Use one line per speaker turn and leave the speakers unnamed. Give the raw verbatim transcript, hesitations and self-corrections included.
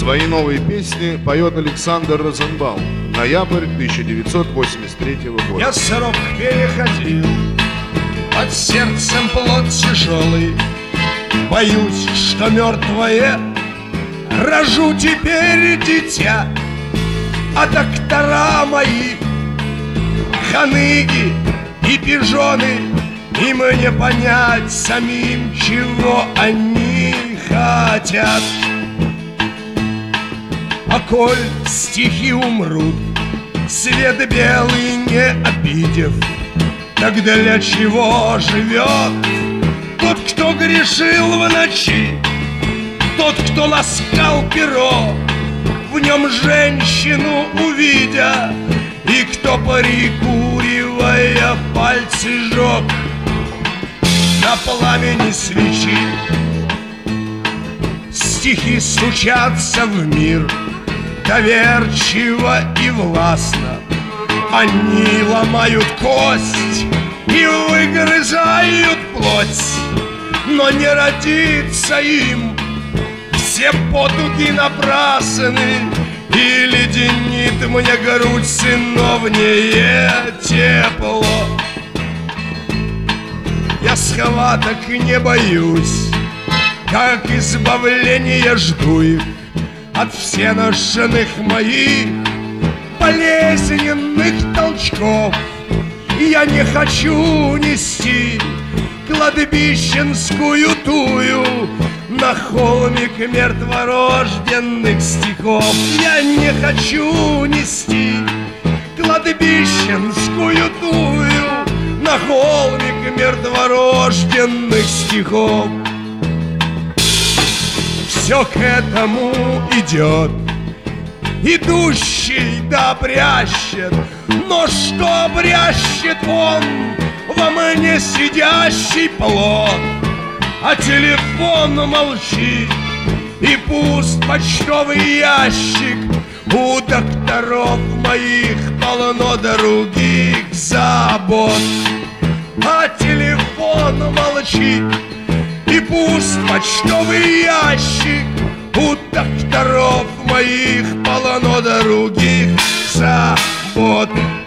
Свои новые песни поет Александр Розенбаум. Ноябрь тысяча девятьсот восемьдесят третьего года.
Я срок переходил, под сердцем плод тяжелый. Боюсь, что мертвое рожу теперь дитя. А доктора мои ханыги и пижоны, и мне понять самим, чего они хотят. А коль стихи умрут, свет белый не обидев, так для чего живет тот, кто грешил в ночи, тот, кто ласкал перо, в нем женщину увидя, и кто, прикуривая, пальцы жег на пламени свечи. Стихи стучатся в мир доверчиво и властно. Они ломают кость и выгрызают плоть, но не родится им, все потуги напрасны, и леденит мне грудь сыновнее тепло. Я схваток не боюсь, как избавления жду их от всеношенных моих болезненных толчков. Я не хочу нести кладбищенскую тую на холмик мертворожденных стихов. Я не хочу нести кладбищенскую тую на холмик мертворожденных стихов. Все к этому идет, идущий да обрящет, но что обрящет он во мне сидящий плод? А телефон молчит, и пуст почтовый ящик. У докторов моих полно других забот. А телефон молчит, и пуст почтовый ящик. У докторов моих полно других забот.